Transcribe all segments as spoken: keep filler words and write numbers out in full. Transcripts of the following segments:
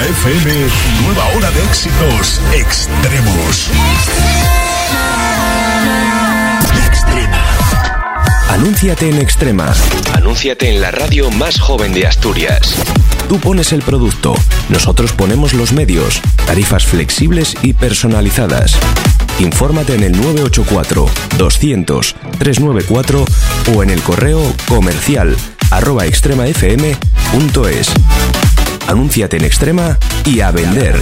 Extrema F M, nueva hora de éxitos extremos. Extrema. Anúnciate en Extrema. Anúnciate en la radio más joven de Asturias. Tú pones el producto, nosotros ponemos los medios, tarifas flexibles y personalizadas. Infórmate en el nueve ocho cuatro, doscientos, trescientos noventa y cuatro o en el correo comercial arroba extremafm punto es. Anúnciate en Extrema y a vender.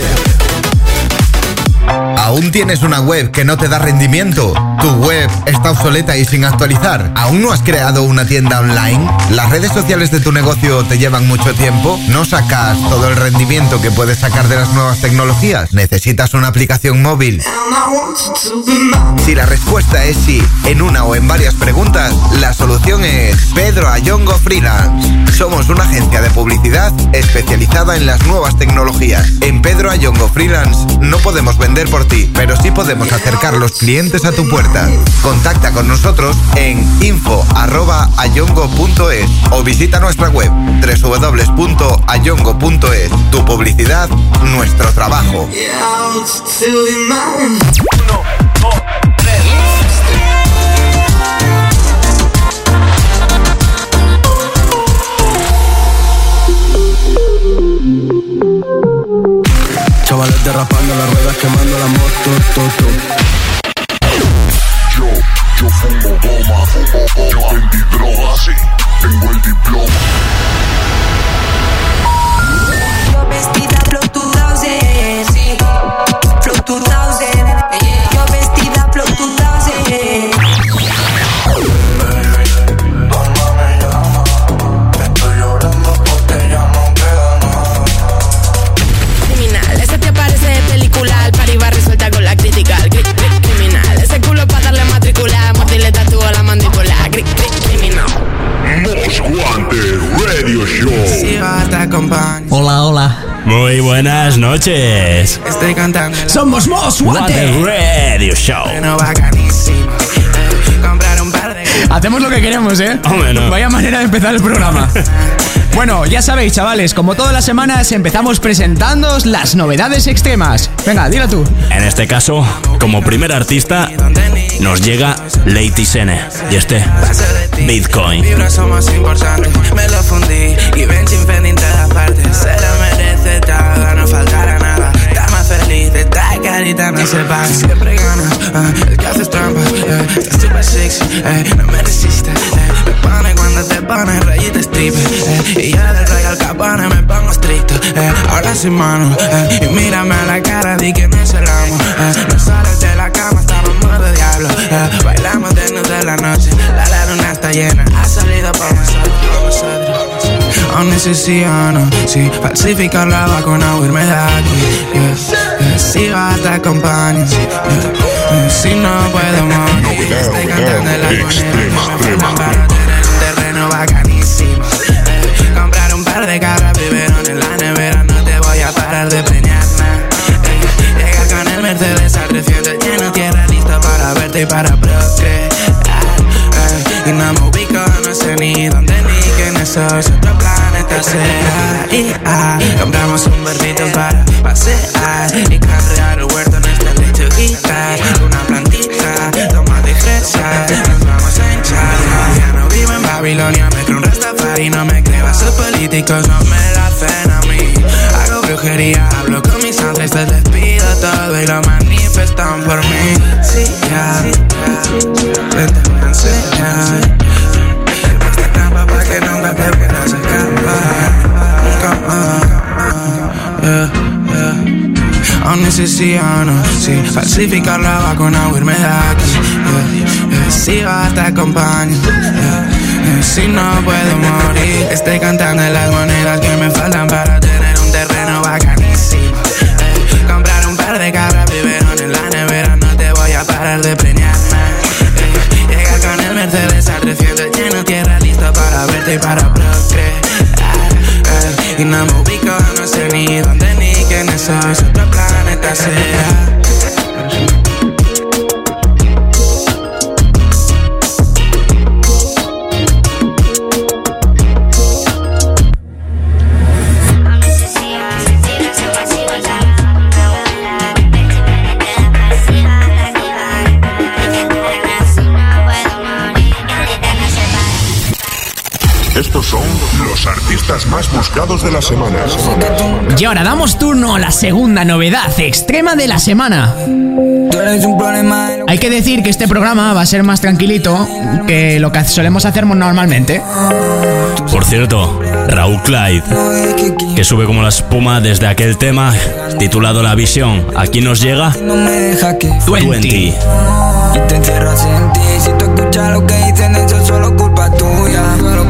¿Aún tienes una web que no te da rendimiento? ¿Tu web está obsoleta y sin actualizar? ¿Aún no has creado una tienda online? ¿Las redes sociales de tu negocio te llevan mucho tiempo? ¿No sacas todo el rendimiento que puedes sacar de las nuevas tecnologías? ¿Necesitas una aplicación móvil? Si la respuesta es sí, en una o en varias preguntas, la solución es Pedro Ayongo Freelance. Somos una agencia de publicidad especializada en las nuevas tecnologías. En Pedro Ayongo Freelance no podemos vender por ti, pero sí podemos acercar los clientes a tu puerta. Contacta con nosotros en info arroba ayongo punto es o visita nuestra web doble u doble u doble u punto ayongo punto es. Tu publicidad, nuestro trabajo. Uno, dos, tres. Chavales derrapando las ruedas, quemando la moto, to, to. Yo, yo fumo goma, fumo goma. Yo vendí droga, sí, tengo el diploma. Yo vestida flow two thousand, sí, flow two thousand. Yo vestida flow two thousand. Al party va resuelta con la crítica. Criminal, ese culo pa' darle matricular. Mordirle tatúo a la mandíbula. Criminal. Most Wanted Radio Show. Hola, hola. Muy buenas noches. Estoy cantando. Somos Most Wanted Radio Show. Hacemos lo que queremos, ¿eh? Hombre, no. Vaya manera de empezar el programa. Bueno, ya sabéis, chavales, como todas las semanas empezamos presentándoos las novedades extremas. Venga, dilo tú. En este caso, como primer artista, nos llega Lady Sene y este Bitcoin. Somos importantes, me lo fundí y ven sin pedir en todas partes. Se lo merece todo, no faltará nada. Está más feliz, esta carita no se paga. Siempre gana, uh, el que hace trampa, uh, está super sexy, uh, no me resiste, uh, me pone cuando te pone rayita stripper, uh, y yo del rey al capone me pongo estricto, uh, ahora sin mano, uh, y mírame a la cara, di que no es el amo, uh, no sales de la cama, estamos modo de diablo, uh, bailamos de noche de la noche, la, la luna está llena, ha salido por nosotros, por nosotros. Aún necesito, sí, falsificar la vacuna, huirme de aquí, yeah, yeah, si vas te acompaño, yeah, yeah, si no puedo morir, estoy cantando en la manera que me faltan para tener un terreno bacanísimo, yeah, comprar un par de cabras, biberón en la nevera, no te voy a parar de preñar, yeah, llegar con el Mercedes al trescientos lleno tierra, listo para verte y para procrear, yeah, y no me ubico, no sé ni dónde ni quién soy, otro planeta será, y ah, compramos un barrito para pasear y carrear el huerto en este lecho quitar una plantita, tomate y fresa, nos vamos a hinchar. Ya no vivo en Babilonia, me creo un rastafari, no me creo a sus políticos, no me la hacen a mí. Hago brujería, hablo con mis ancestros, les pido todo y lo manifestan por mí. Sí, ya, vente a enseñar esta trampa pa' que nunca te puedas escapar. Yeah, yeah. Aún necesito, sí, falsificar la vacuna, huirme de aquí, yeah, yeah. Si vas te acompaño, yeah, yeah. Si no puedo morir, estoy cantando en las monedas que me faltan para tener un terreno bacanísimo, yeah. Comprar un par de cabras, biberón en la nevera, no te voy a parar de preñar, yeah. Llegar con el Mercedes al trescientos lleno tierra, listo para verte y para procrear, yeah. Y no me ubico, no sé ni dónde ni quién soy, otro planeta será. Estos son los artistas más buscados de la semana. Y ahora damos turno a la segunda novedad extrema de la semana. Hay que decir que este programa va a ser más tranquilito que lo que solemos hacer normalmente. Por cierto, Raúl Clyde, que sube como la espuma desde aquel tema titulado La Visión. Aquí nos llega veinte. Y te encierras en ti. Si tú escuchas lo que dicen, eso es solo culpa tuya.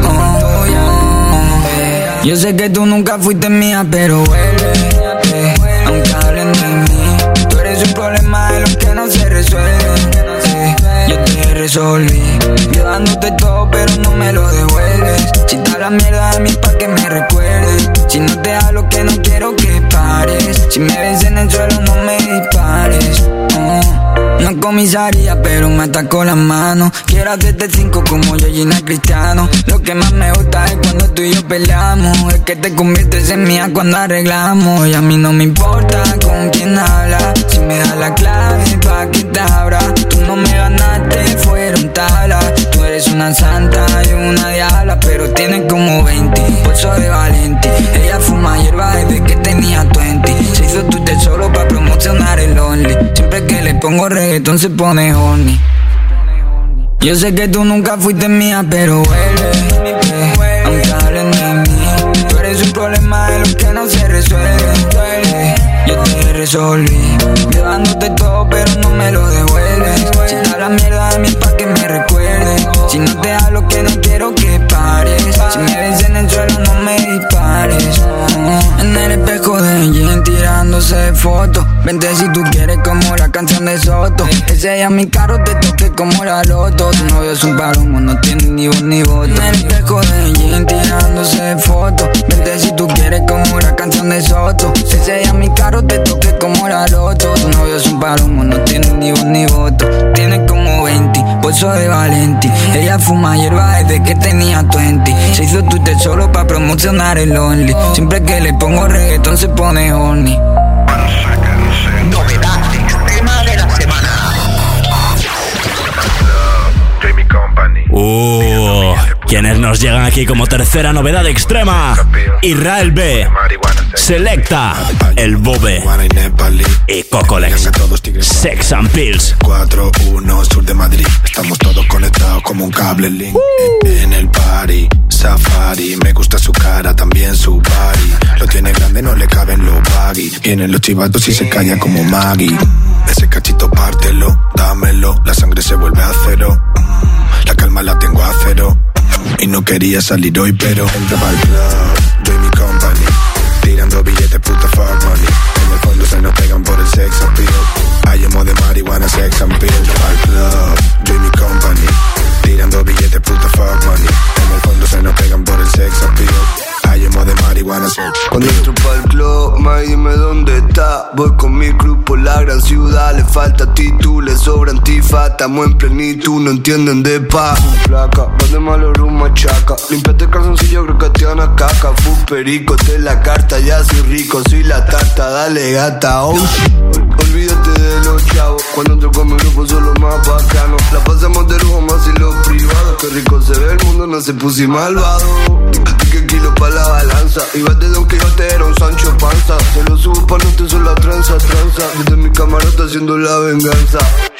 Yo sé que tú nunca fuiste mía, pero vuelve, aunque hablen de mí. Tú eres un problema de los que no se resuelven. Yo te resolví, yo dándote todo, pero no me lo devuelves. Chita la mierda de mí pa' que me recuerdes. Si no te hablo, que no quiero que pares. Si me ves en el suelo, no me dispares. Oh, no comisaría, pero me atacó la mano. Quiero hacerte cinco como yo, Gina Cristiano. Lo que más me gusta es cuando tú y yo peleamos. Es que te conviertes en mía cuando arreglamos. Y a mí no me importa con quién habla. Si me das la clave pa' que te abra. Tú no me ganaste, fueron tablas. Tú eres una santa y una diabla, pero tienes como veinte. Por eso de Valenti. Ella fuma hierba desde que tenía veinte. Se hizo Twitter solo pa' promocionar el Only. Siempre que le pongo reggaetón se pone horny. Yo sé que tú nunca fuiste mía, pero vuelve, aunque hablen de mí. Tú eres un problema de los que no se resuelven. Yo te resolví, yo dándote todo, pero no me lo devuelves. Chita la mierda de mí pa' que me recuerdes. Si no te hablo, que no quiero que pares. Si me ves en el suelo, no me dispares. En el espejo de Jen tirándose fotos. Vente si tú quieres como la canción de Soto. Ese ya mi carro te toque como la loto. Tu novio es un palomo, no tiene ni voz ni voto. En el espejo de Jen tirándose fotos. Vente si tú quieres como la canción de Soto. Ese ya mi carro te toque como la loto. Tu novio es un palomo, no tiene ni voz ni voto. Tiene como veinte, por eso de Valenti. Ella fuma hierba desde que tenía veinte. Se hizo Twitter solo pa' promocionar el Only. Siempre que le pongo reggaetón se pone horny. Novedad extrema de la semana. Uh, quienes nos llegan aquí como tercera novedad extrema: Israel B, Selecta, El Bobe y Cocolex. Sex and Pills. cuatro uno sur de Madrid. Estamos todos conectados como un cable link. uh. En el party, safari. Me gusta su cara, también su body. Lo tiene grande, no le caben los baggy. Vienen los chivatos y se calla como Maggie. Ese cachito pártelo, dámelo. La sangre se vuelve a cero. La calma la tengo a cero. Y no quería salir hoy, pero entra pa'l club, yo y mi company. Tirando billetes, puta fuck money. En el fondo se nos pegan por el sex appeal. Hay emo de marihuana, sex and pills. Entra pa'l club, yo y mi company. Tirando billetes, puta fuck money. En el fondo se nos pegan por el sex appeal. Hay emo de marihuana, sex. Cuando entro pa'l club, may dime dónde está. Voy con mi club por la gran ciudad. Le falta título, le sobra antifa. Estamos en plenitud, no entienden de paz. Placa, vas de malo rumbo machaca. Limpiate el calzoncillo, creo que te van a caca. Fu perico, te la carta, ya soy rico, soy la tarta, dale gata, oh shit. Olvídate de los chavos, cuando entro con mi grupo son los más bacanos. La pasamos de lujo más en los privados. Qué rico se ve el mundo, no se puse malvado. Y que kilo pa' la balanza. Ibas de Don Quijote, era un Sancho Panza. Se lo subo pa' no te son la tranza, tranza. Desde mi camarota haciendo la venganza.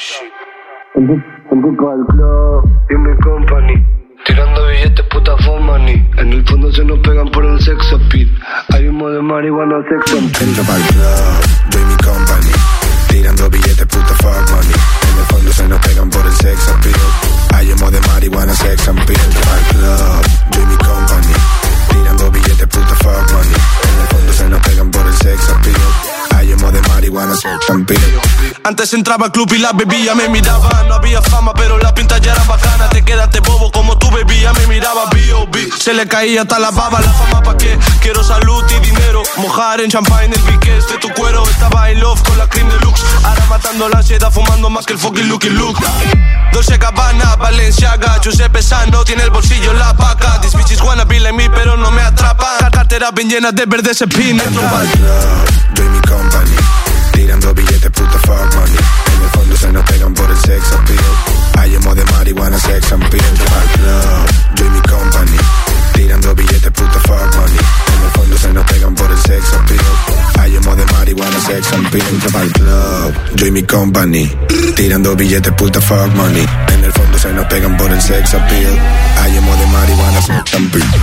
Vengo pa'l club, y mi company. Tirando billetes, puta phone money. En el fondo se nos pegan por el sex appeal. Hay humo de marihuana, sex and pills. Entro pa'l club, yo y mi company. Tirando billetes, puta fuck money. En el fondo se nos pegan por el sex appeal. Hay humo de marihuana, sex and pills. Entro pa'l club, yo y mi company. Tirando billetes, puta fuck money. En el fondo se nos pegan por el sex appeal. Hay humo de marihuana, sex and pills. Antes entraba al club y la bebía me miraba. No había fama, pero la pinta ya era bacana. Te quedaste bobo como tú bebías, me miraba B O B. Se le caía hasta la baba, la fama pa' qué. Quiero salud y dinero, mojar en champagne el piqués de tu cuero. Estaba in love con la cream deluxe. Ahora matando la ansiedad, fumando más que el fucking Lucky Luke. Dolce Gabbana, Balenciaga, Giuseppe Sanno tiene el bolsillo en la paca. These bitches wanna be like me, pero no me atrapan. Carteras bien llenas de verdes espina. Entro pa'l club, yo y mi company. tirando billetes, puta fuck money. En el fondo se nos pegan por el sex appeal. Hay emo de marihuana, sex and pill. Al club, yo y mi company. Tirando billetes, puta fuck money. En el fondo se nos pegan por el sex appeal. Hay emo de marihuana, sex and pill. Al club, yo y mi company. Tirando billetes, puta fuck money. En el fondo se nos pegan por el sex appeal. Hay emo de marihuana, sex and pill.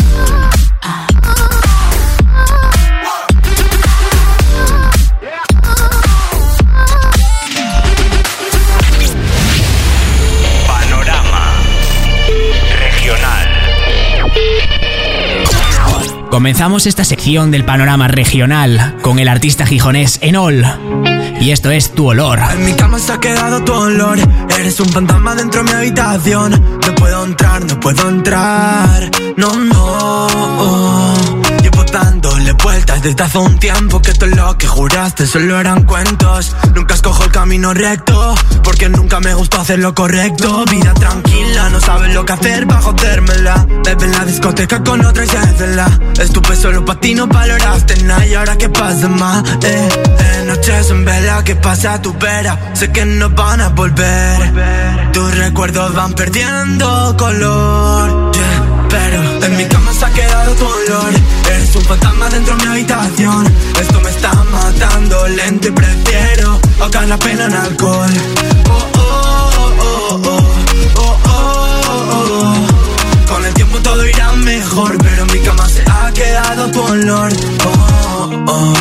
Comenzamos esta sección del panorama regional con el artista gijonés Enol. Y esto es Tu Olor. En mi cama se ha quedado tu olor. Eres un fantasma dentro de mi habitación. No puedo entrar, no puedo entrar. No, no. Llevo dándole vueltas desde hace un tiempo que todo lo que juraste solo eran cuentos. Nunca escojo el camino recto porque nunca me gustó hacer lo correcto. Vida tranquila, no sabes lo que hacer pa' jodérmela. Bebe en la discoteca con otra y se cela. Estuve solo pa' ti, no valoraste nada. Y ahora qué pasa más, eh, eh, noches en vela, que pasa a tu vera. Sé que no van a volver. Tus recuerdos van perdiendo color, yeah. Pero en mi cama se ha quedado tu olor. Eres un fantasma dentro de mi habitación. Esto me está matando lento y prefiero ahogar la pena en alcohol. Oh, oh, oh, oh, oh, oh, oh. Con el tiempo todo irá mejor, pero en mi cama se ha quedado tu olor. Oh, oh, oh.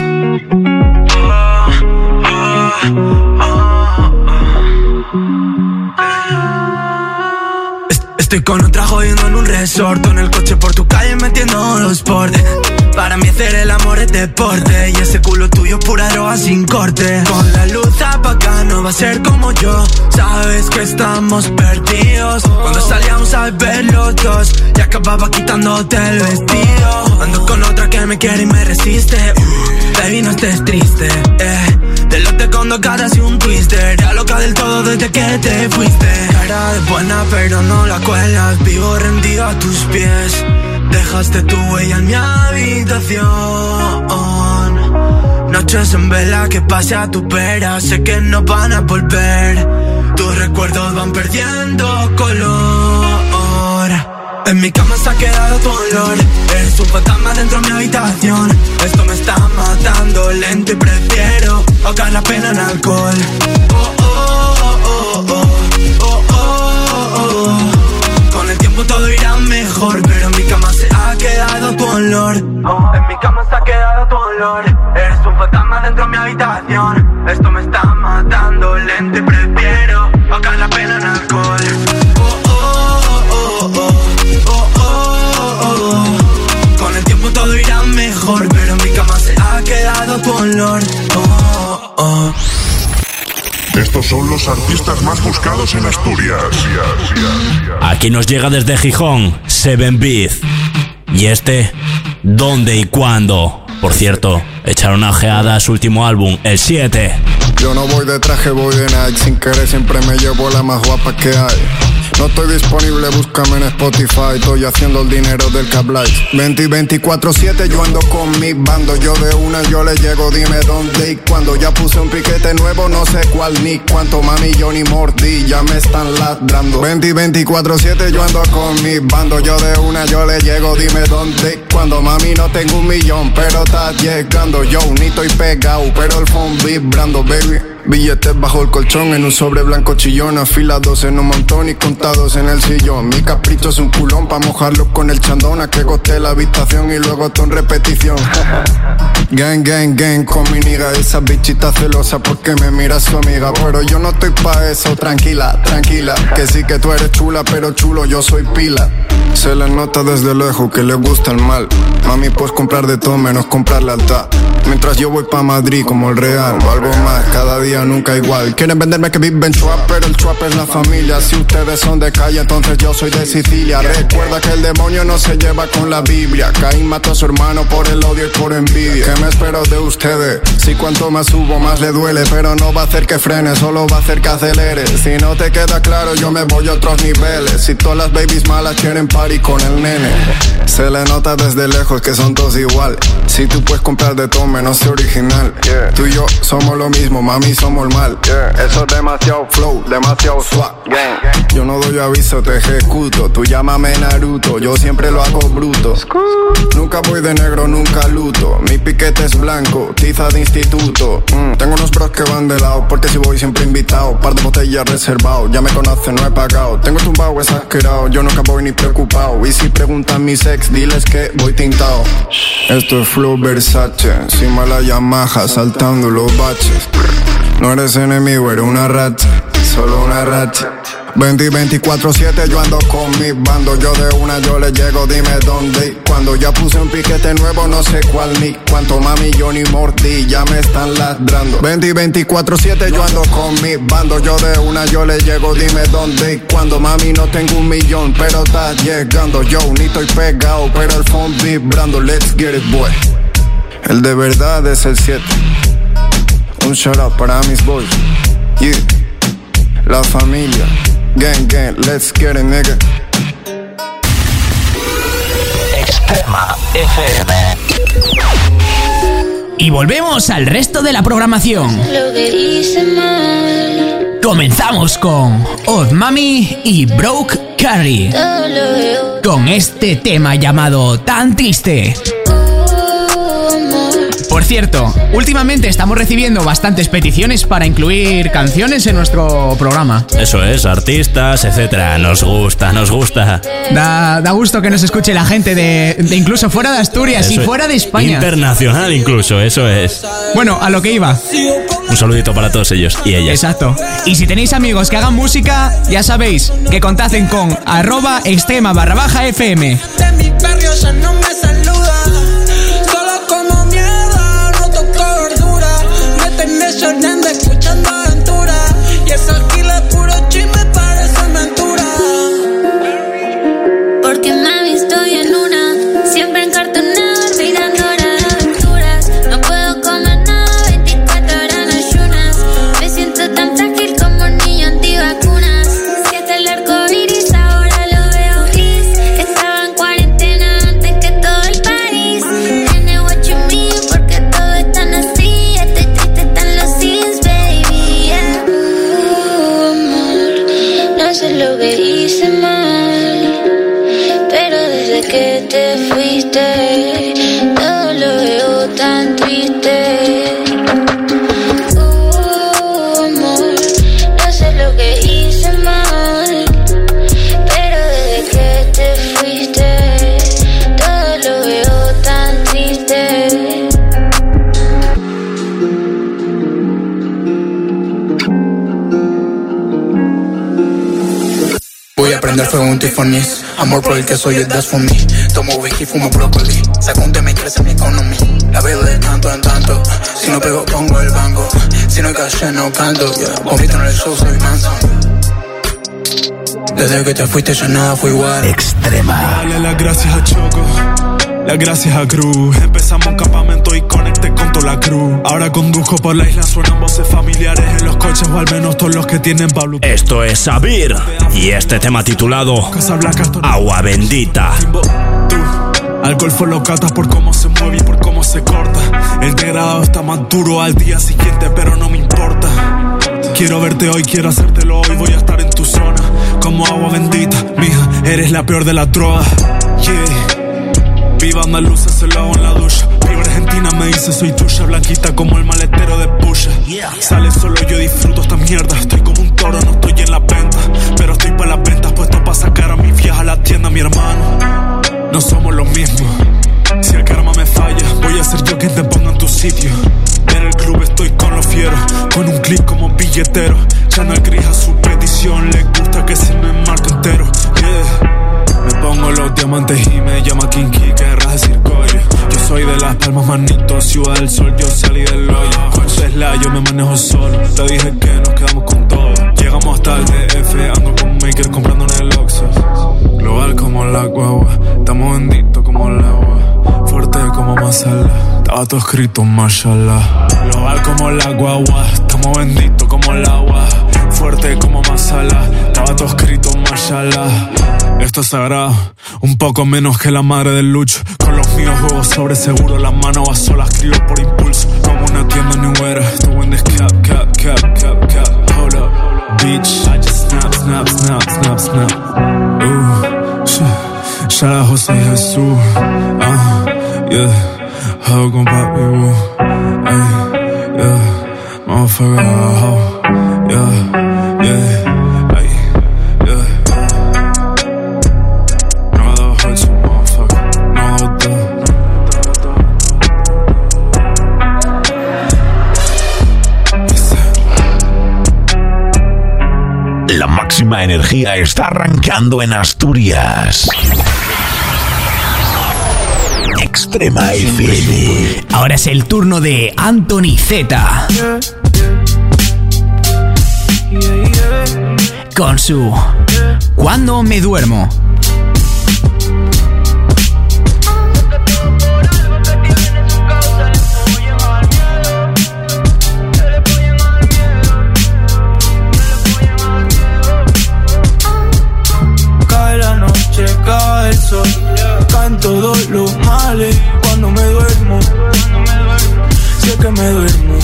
Estoy con otra jodiendo en un resort, en el coche por tu calle metiendo los portes. Para mí hacer el amor es deporte y ese culo tuyo pura droga sin corte. Con la luz apagada no va a ser como yo. Sabes que estamos perdidos. Cuando salíamos a beber los dos y acababa quitándote el vestido. Ando con otra que me quiere y me resiste. uh, Baby, no estés triste, eh. Te lote con dos caras y un twister. Ya loca del todo desde que te fuiste. Cara de buena pero no la cuelas. Vivo rendido a tus pies. Dejaste tu huella en mi habitación. Noches en vela, que pase a tu vera. Sé que no van a volver. Tus recuerdos van perdiendo color. En mi cama se ha quedado tu olor. Eres un fantasma dentro de mi habitación. Esto me está matando lento y prefiero ahogar la pena en alcohol. Oh, oh, oh, oh, oh, oh, oh. Con el tiempo todo irá mejor, pero en mi cama se ha quedado tu olor. Oh, en mi cama se ha quedado tu olor. Eres un fantasma dentro de mi habitación. Esto me está matando lento y prefiero ahogar la pena en alcohol. Oh, oh, oh, oh, oh. Oh, oh, oh, oh. Con el tiempo todo irá mejor, pero en mi cama se ha quedado tu olor. Oh, oh. Estos son los artistas más buscados en Asturias. Aquí nos llega desde Gijón Seven Beat. Y este, ¿dónde y cuándo? Por cierto, echar una ojeada a su último álbum, el siete. Yo no voy de traje, voy de Nike. Sin querer siempre me llevo la más guapa que hay. No estoy disponible, búscame en Spotify. Estoy haciendo el dinero del cablage. veinte y veinticuatro siete yo ando con mi bando. Yo de una yo le llego, dime dónde y cuándo. Ya puse un piquete nuevo, no sé cuál ni cuánto. Mami, yo ni mordí, ya me están ladrando. veinte y veinticuatro siete yo ando con mi bando. Yo de una yo le llego, dime dónde y cuándo. Mami, no tengo un millón, pero está llegando. Yo ni estoy pegado, pero el phone vibrando, baby. Billetes bajo el colchón, en un sobre blanco chillón. Afilados en un montón y contados en el sillón. Mi capricho es un culón pa' mojarlo con el chandón. A que goste la habitación y luego todo en repetición. Gang, gang, gang con mi niga. Esa bichita celosa porque me mira su amiga. Pero yo no estoy pa' eso, tranquila, tranquila. Que sí que tú eres chula, pero chulo yo soy pila. Se le nota desde lejos que le gusta el mal. Mami, puedes comprar de todo menos comprar lealtad. Mientras yo voy pa' Madrid como el Real o algo más, cada día nunca igual. Quieren venderme que viven trap, pero el trap es la familia. Si ustedes son de calle, entonces yo soy de Sicilia. Recuerda que el demonio no se lleva con la Biblia. Caín mató a su hermano por el odio y por envidia. ¿Qué me espero de ustedes? Si cuanto más subo más le duele, pero no va a hacer que frene, solo va a hacer que acelere. Si no te queda claro, yo me voy a otros niveles. Si todas las babies malas quieren party con el nene. Se le nota desde lejos que son todos igual. Si tú puedes comprar de todo menos ser original, yeah. Tú y yo somos lo mismo, mami, somos el mal, yeah. Eso es demasiado flow, demasiado swag, gang. Yo no doy aviso, te ejecuto. Tú llámame Naruto, yo siempre lo hago bruto. Nunca voy de negro, nunca luto. Mi piquete es blanco, tiza de instituto. mm. Tengo unos bros que van de lado, porque si voy siempre invitado. Par de botellas reservado, ya me conocen, no he pagado. Tengo tumbado, exagerado, yo nunca voy ni preocupado. Y si preguntan mi sex, diles que voy tintado. Esto es flow Versace, encima la Yamaha, saltando los baches. No eres enemigo, eres una racha, solo una racha. veinte y veinticuatro siete yo ando con mi bando. Yo de una yo le llego, dime dónde y cuando. Ya puse un piquete nuevo, no sé cuál ni cuánto. Mami, yo ni mordí, ya me están ladrando. veinte y veinticuatro siete yo ando con mi bando. Yo de una yo le llego, dime dónde y cuando. Mami, no tengo un millón, pero está llegando. Yo ni estoy pegado, pero el phone vibrando. Let's get it, boy. El de verdad es el siete. Un shout out para mis boys, yeah. La familia, gang, gang, let's get it, nigga. Extrema F M. Y volvemos al resto de la programación. Comenzamos con Odd Mami y Broke Carrie, con este tema llamado Tan Triste. Por cierto, últimamente estamos recibiendo bastantes peticiones para incluir canciones en nuestro programa. Eso es, artistas, etcétera. Nos gusta, nos gusta. Da, da gusto que nos escuche la gente de, de incluso fuera de Asturias eso y fuera de España. Internacional incluso, eso es. Bueno, a lo que iba. Un saludito para todos ellos y ellas. Exacto. Y si tenéis amigos que hagan música, ya sabéis que contacten con arroba extrema barra baja FM. De mi barrio ya no me saluda. Llorando, escuchando aventura. Y ese alquiler puro chisme parece aventura. Porque mami estoy en una, siempre encartonada, mirando horas de aventuras. No puedo comer nada, veinticuatro horas en ayunas. Me siento tan frágil como un niño antivacunas. Si hasta el arco iris ahora lo veo gris. Estaba en cuarentena antes que todo el país. Nene, what you mean, porque todo es tan así. Lo que hice mal, pero desde que te fuiste todo lo veo tan triste. Oh, amor, no sé lo que hice mal, pero desde que te fuiste todo lo veo tan triste. Voy a prender fuego un tifonis. Amor por el que soy, it that's for me. Tomo whisky, fumo brócoli. Saco un tema y crece mi economía. La veo de tanto en tanto. Si no pego, pongo el banco. Si no hay cash, no canto. Compito en el show, soy manso. Desde que te fuiste ya nada fue igual. Extrema. Dale las gracias a Choco, las gracias a Cruz. Empezamos un campamento y conecté con toda la cruz. Ahora conduzco por la isla, suenan voces familiares en los coches, o al menos todos los que tienen Pablo. Esto es Sabir y este tema titulado Agua Bendita. Alcohol fue lo catas por cómo se mueve y por cómo se corta. El degradado está más duro al día siguiente, pero no me importa. Quiero verte hoy, quiero hacértelo hoy. Voy a estar en tu zona como agua bendita. Mija, eres la peor de las drogas. Yeah. Viva andaluza, se lo hago en la ducha. Viva Argentina, me dice soy tuya. Blanquita como el maletero de Pusha. Sale solo, yo disfruto esta mierda. Estoy como un toro, no estoy en la venta, pero estoy pa' las ventas, puesto pa' sacar a mis viejas a la tienda, mi hermano. No somos los mismos. Si el karma me falla, voy a ser yo quien te ponga en tu sitio. En el club estoy con los fieros, con un clic como billetero. Channel Gris a su petición, le gusta que se me marque entero. Yeah. Me pongo los diamantes y me llama Kinky, querrás decir coño. Yo soy de Las Palmas, manito, Ciudad del Sol, yo salí del hoyo. Con Tesla yo me manejo solo, te dije que nos quedamos con todo. Llegamos hasta el D F, ando con Maker comprando en el Oxxo. Global como la guagua, estamos benditos como el agua. Fuerte como masala, estaba todo escrito mashallah. Global como la guagua, estamos benditos como el agua. Fuerte como masala, estaba todo escrito mashallah. Esto es sagrado, un poco menos que la madre del Lucho. Con los míos juego sobre seguro, las manos a solas crío por impulso. Como una tienda newera, estoy en this cap, cap, cap, cap, cap. Hold up, bitch, I just snap, snap, snap, snap, snap. Uh, sh- shout out José Jesús, uh, yeah. Hago con papi, woo, ay, yeah. Motherfucker, how, yeah, yeah. La máxima energía está arrancando en Asturias. Extrema F M. Ahora es el turno de Anthony Z. Con su Cuando me duermo. Cae el sol, caen todos los males cuando me duermo. Si es que me duermo.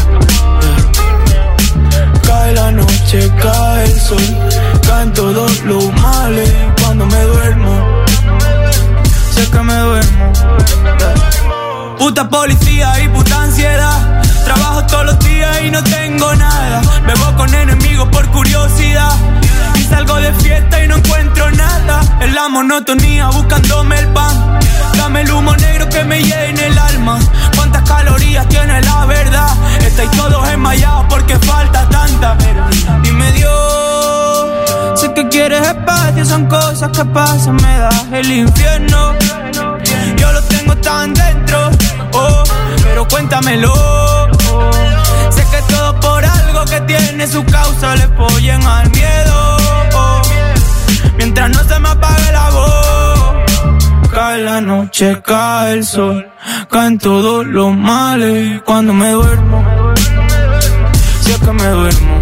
Cae la noche, cae el sol, caen todos los males cuando me duermo. Si es que me duermo. Puta policía y puta ansiedad. Trabajo todos los días y no tengo nada. Bebo con enemigos por curiosidad. Y salgo de fiesta y no encuentro nada. En la monotonía buscándome el pan. Dame el humo negro que me llene el alma. ¿Cuántas calorías tiene la verdad? Estáis todos enmayados porque falta tanta. Dime Dios, sé que quieres espacio, son cosas que pasan, me das el infierno. Yo lo tengo tan dentro, oh, pero cuéntamelo. Oh. Sé que todo por algo que tiene su causa, le follen al miedo. Oh. Mientras no se me apague la voz. Cae la noche, cae el sol, caen todos los males cuando me duermo. Si es que me duermo.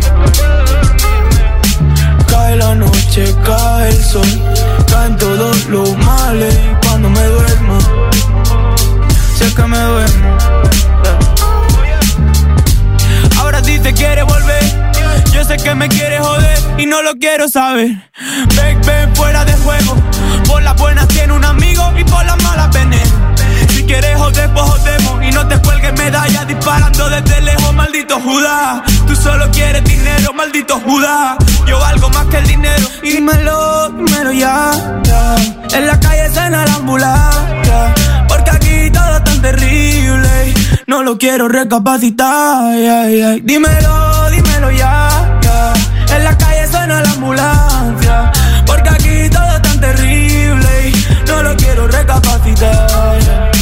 Cae la noche, cae el sol, caen todos los males cuando me duermo. Si es que me duermo. Ahora dice quiere volver. Yo sé que me quiere joder y no lo quiero saber. Ven, ven, fuera de juego. Por las buenas tiene un amigo y por las malas veneno. Si quieres joder, pues jodemos. Y no te cuelgues medallas disparando desde lejos, maldito Judas. Tú solo quieres dinero, maldito Judas. Yo valgo más que el dinero. Y dímelo, dímelo ya, ya. En la calle suena la ambulancia. Porque aquí todo es tan terrible. No lo quiero recapacitar, ay, ay. Dímelo, dímelo ya, ya. En la calle suena la ambulancia. Porque aquí todo es tan terrible. No lo quiero recapacitar.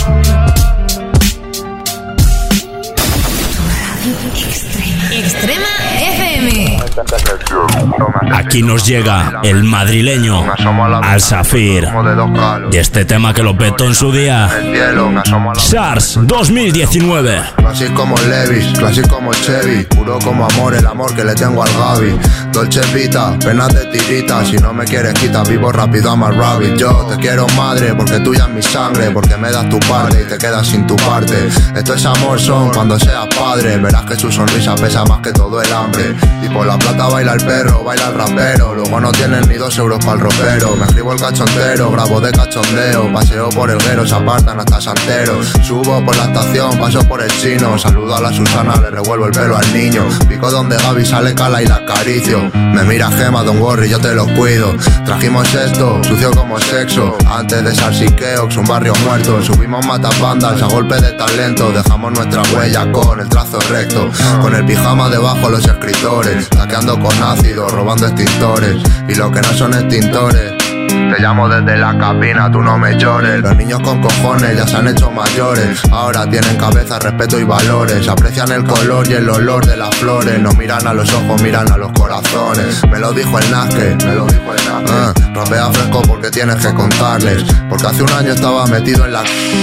Extrema F M. Aquí nos llega el madrileño Al Safir. Y este tema que lo petó en su día, SARS dos mil diecinueve. Clásico como Levis, clásico como Chevy. Puro como amor, el amor que le tengo al Gaby. Dolce Vita, penas de tirita. Si no me quieres quita, vivo rápido, I'm a rabbit. Yo te quiero madre, porque tuya es mi sangre. Porque me das tu parte y te quedas sin tu parte. Esto es amor son cuando seas padre. Verás que su sonrisa pesa más que todo el hambre. Y por la plata baila el perro, baila el rapero. Luego no tienen ni dos euros para el ropero. Me escribo el cachontero, grabo de cachondeo. Paseo por el guero, se apartan hasta Santero. Subo por la estación, paso por el chino. Saludo a la Susana, le revuelvo el pelo al niño. Pico donde Gaby sale cala y la acaricio. Me mira Gema, don't worry, yo te lo cuido. Trajimos esto, sucio como sexo. Antes de Salsiqueox, un barrio muerto. Subimos matapandas a golpe de talento. Dejamos nuestra huella con el trazo recto. Con el pijama debajo los escritores. Taqueando con ácido, robando extintores. Y lo que no son extintores. Te llamo desde la cabina, tú no me llores. Los niños con cojones ya se han hecho mayores. Ahora tienen cabeza, respeto y valores. Aprecian el color y el olor de las flores. No miran a los ojos, miran a los corazones. Me lo dijo el Nazque, me lo dijo el Nazque. Ah, rapea fresco porque tienes que contarles. Porque hace un año estaba metido en la...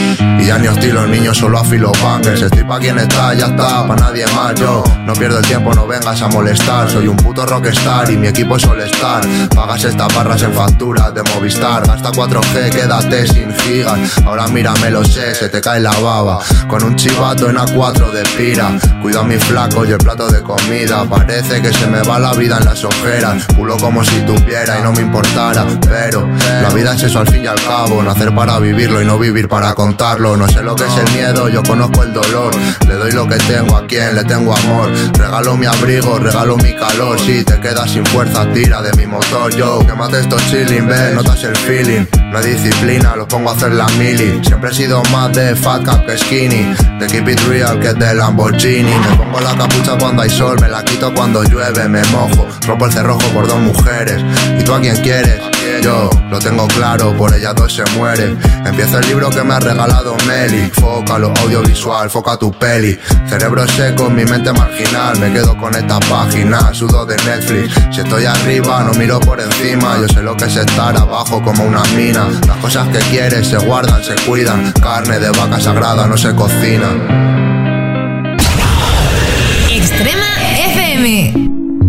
Y ya ni hostil, los niños solo afilo bangers. Estoy pa' quien está, ya está, pa' nadie más. Yo no pierdo el tiempo, no vengas a molestar. Soy un puto rockstar y mi equipo es all-star. Pagas estas barras en facturas de Movistar. Gasta cuatro G, quédate sin gigas. Ahora mírame, lo sé, se te cae la baba. Con un chivato en A cuatro de pira. Cuido a mis flacos y el plato de comida. Parece que se me va la vida en las ojeras. Culo como si tuviera y no me importara. Pero la vida es eso al fin y al cabo. Nacer para vivirlo y no vivir para contarlo. No sé lo que es el miedo, yo conozco el dolor. Le doy lo que tengo a quien le tengo amor. Regalo mi abrigo, regalo mi calor. Si te quedas sin fuerza, tira de mi motor. Yo, que mate estos chilling, ve, notas el feeling. No hay disciplina, los pongo a hacer la mili. Siempre he sido más de fat cap que skinny. De keep it real que de Lamborghini. Me pongo la capucha cuando hay sol, me la quito cuando llueve, me mojo. Rompo el cerrojo por dos mujeres. ¿Y tú a quién quieres? Yo lo tengo claro, por ellas dos se muere. Empieza el libro que me ha regalado Meli. Fócalo, audiovisual, foca tu peli. Cerebro seco, mi mente marginal. Me quedo con esta página, sudo de Netflix. Si estoy arriba, no miro por encima. Yo sé lo que es estar abajo como una mina. Las cosas que quieres se guardan, se cuidan. Carne de vaca sagrada no se cocina. Extrema F M.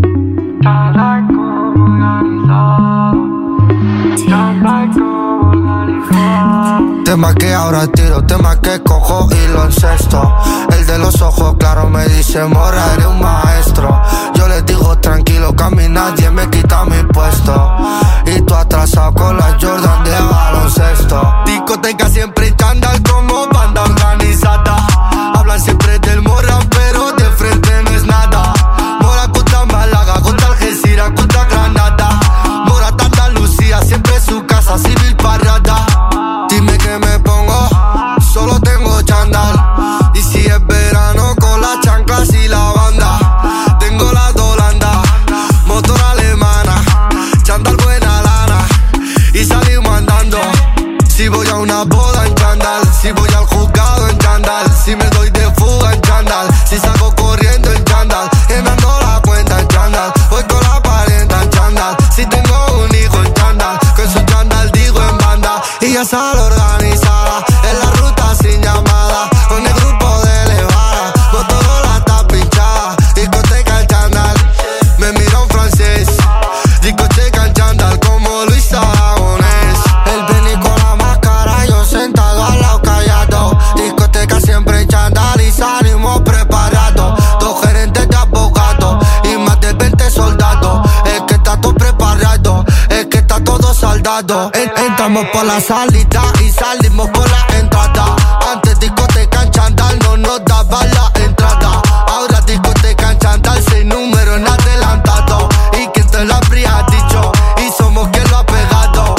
Tema que ahora tiro, tema que cojo y lo encesto. El de los ojos claro me dice, morra, eres un maestro. Yo le digo tranquilo, que a mí nadie me quita mi puesto. Y tú atrasado con la Jordan de baloncesto. Discoteca siempre en chándal como banda organizada. Hablan siempre del morra, pero de frente no es nada. Mora contra Málaga, contra Algeciras, contra Granada. Mora hasta Andalucía, siempre su casa civil parada. Dime que me pongo, solo tengo chándal. Y si es verano con las chanclas y la banda. Tengo la Dolanda, motor alemana, chándal buena lana. Y salimos andando. Si voy a una boda en chándal, si voy al juzgado en chándal, si me doy de fuga en chándal, si salgo corriendo en chándal, entrando la cuenta en chándal, voy con la parienta en chándal, si tengo un hijo en chándal, con su chándal digo en banda. Y ya sale organizada, en la ruta sin llamada, con el grupo de Levara, Motorola está pinchada, discoteca en chándal, me mira un francés, discoteca en chándal como Luis Aragonés. El Benny con la máscara, yo sentado al lado callado, discoteca siempre en chándal y salimos preparados, dos gerentes de abogados y más de veinte soldados, es que está todo preparado, es que está todo saldado. En Entramos por la salida y salimos por la entrada. Antes discoteca en chándal no nos daba la entrada. Ahora discoteca en chándal, seis números en adelantado. ¿Y quién te lo habría dicho? Y somos quien lo ha pegado.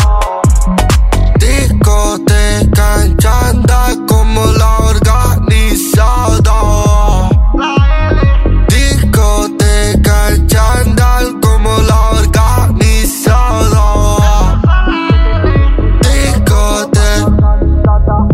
Discoteca en chándal como la organizada. Discoteca en chándal como la organizada.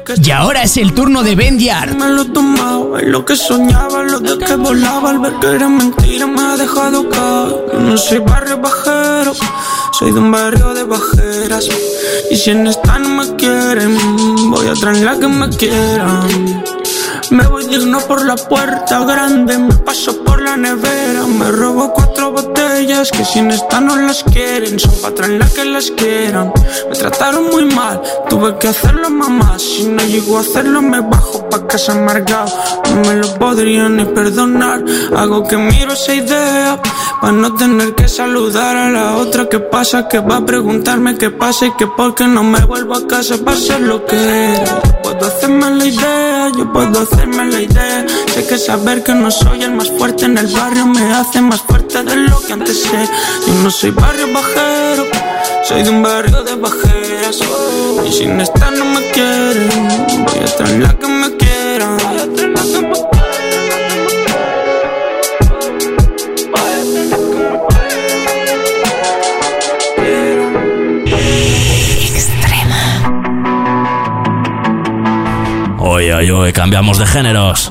Y ahora es el turno de Ben Yard. Me lo he tomado, es lo que soñaba, lo de que volaba. Al ver que era mentira me ha dejado caer. Yo no soy barrio bajero, soy de un barrio de bajeras. Y si en esta no me quieren, voy a traerla que me quieran. Me voy digno por la puerta grande, me paso por la nevera. Me robo cuatro botellas que sin esta no las quieren. Son pa' traerla que las quieran. Me trataron muy mal, tuve que hacerlo mamá. Si no llego a hacerlo me bajo pa' casa amargado. No me lo podría ni perdonar. Hago que miro esa idea pa' no tener que saludar a la otra que pasa, que va a preguntarme qué pasa y que por qué no me vuelvo a casa va a ser lo que era. Puedo hacerme la idea, yo puedo hacerme la idea. Sé que saber que no soy el más fuerte en el barrio me hace más fuerte de lo que antes sé. Yo no soy barrio bajero, soy de un barrio de bajeras. Y sin esta no me quieren, voy a traer la que me quieran. Voy a traer la que me quieran. Oye, oye, oye, cambiamos de géneros.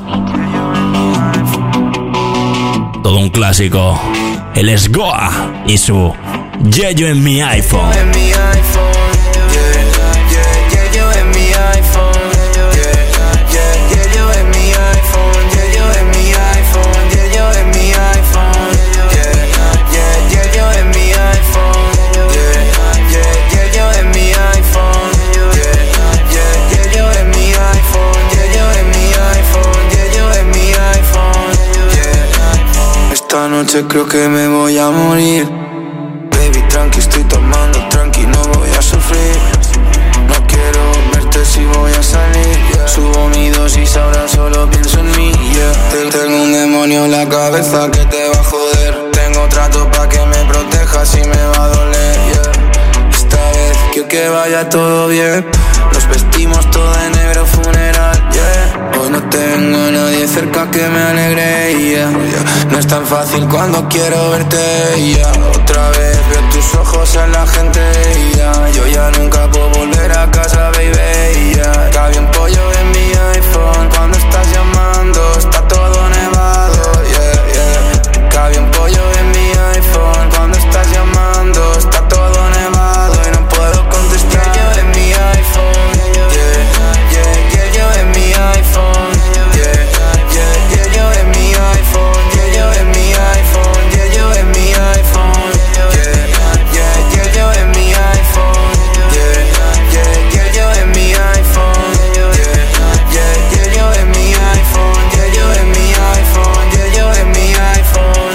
Todo un clásico. El Esgoa y su Yeyo en mi iPhone. En mi iPhone, yeah, yeah, yeah, yo en mi iPhone, yeah, yeah, yeah, yo en mi iPhone, yeah, yo en mi iPhone, yeah, yo en mi iPhone, yeah, yeah, yeah, yo en mi iPhone, yeah, yeah, yeah, yo en mi iPhone, yeah, yeah, yeah, yo en mi iPhone, yeah, yo en mi iPhone, yeah, yo en mi iPhone, yeah. Esta noche creo que me voy a morir. Tranqui, estoy tomando, tranqui, no voy a sufrir. No quiero verte si voy a salir, yeah. Subo mi dosis, ahora solo pienso en mí, yeah. Tengo un demonio en la cabeza que te va a joder. Tengo trato pa' que me protejas si me va a doler, yeah. Esta vez quiero que vaya todo bien. Nos vestimos todo de negro funeral, yeah. Hoy no tengo a nadie cerca que me alegre, yeah, yeah. No es tan fácil cuando quiero verte, yeah. Otra vez veo tus ojos en la gente, yeah. Yo ya nunca puedo volver a casa, baby, yeah. Cabe un pollo en mi iPhone cuando estás llamando, está todo nevado, yeah, yeah. Cabe un pollo en mi iPhone cuando estás llamando, está todo nevado y no puedo contestar. Yo en mi iPhone, yeah, yeah, yeah, yo en mi iPhone, yeah, yeah, yeah, yo en mi iPhone, yeah, yo en mi iPhone, yeah, yo en mi iPhone, yeah, yeah, yeah, yo en mi iPhone, yeah, yeah, yeah, yo en mi iPhone, yeah, yeah, yeah, yo en mi iPhone, yeah, yo en mi iPhone, yeah, yo en mi iPhone,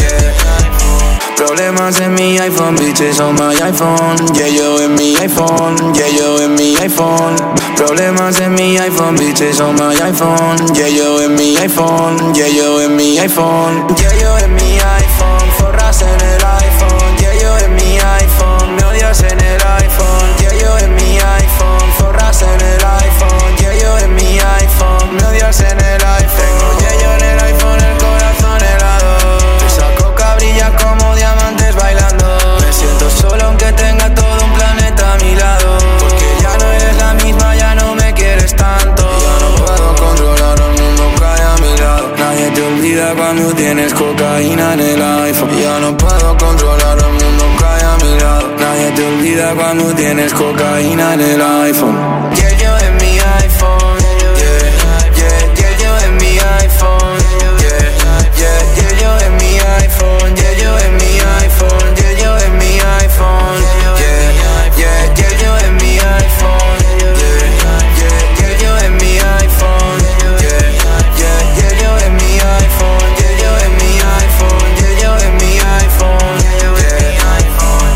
yeah. Problemas en mi iPhone, bitches on my iPhone, yeah, yo en mi iPhone, yeah, yo en mi iPhone. Problemas en mi iPhone, bitches on my iPhone, yeah, yo en mi iPhone, yeah, yo en mi iPhone, yeah, yo en mi iPhone. Forras en el iPhone, yeah, yo en mi iPhone. Me odias en el iPhone, yeah, yo en mi iPhone. Forras en el iPhone, yeah, yo en mi iPhone. Me odias en el iPhone. Tengo yeah, yo en el iPhone, el corazón helado. Esa coca brilla como diamantes bailando. Me siento solo aunque tenga todo un planeta a mi lado. Porque ya no eres la misma, ya no me quieres tanto. Ya no puedo controlar, el mundo cae a mi lado. Nadie te olvida cuando tienes cocaína en el iPhone. Ya no puedo controlar, el mundo cae a mi lado. Nadie te olvida cuando tienes cocaína en el iPhone. Yeah, yo en mi iPhone, yeah, yeah, yeah, yo en mi iPhone, yeah, yeah, yeah, yo en mi iPhone, yeah, yo en mi iPhone, yeah, yo en mi iPhone, yeah, yeah, yeah, yo en mi iPhone, yeah, yeah, yeah, yo en mi iPhone, yeah, yeah, yeah, yo en mi iPhone, yeah, yo en mi iPhone, yeah, yo en mi iPhone, yeah, iPhone,